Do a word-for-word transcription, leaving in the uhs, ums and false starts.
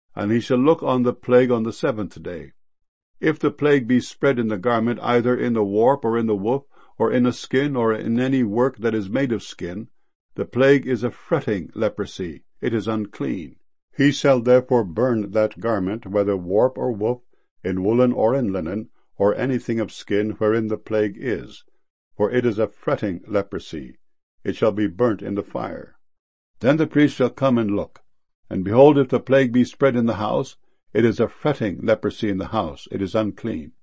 and he shall look on the plague on the seventh day. If the plague be spread in the garment, either in the warp, or in the woof, or in a skin, or in any work that is made of skin, the plague is a fretting leprosy, it is unclean. He shall therefore burn that garment, whether warp or woof, in woolen or in linen, or anything of skin wherein the plague is, for it is a fretting leprosy, it shall be burnt in the fire. Then the priest shall come and look, and behold, if the plague be spread in the house, it is a fretting leprosy in the house, it is unclean.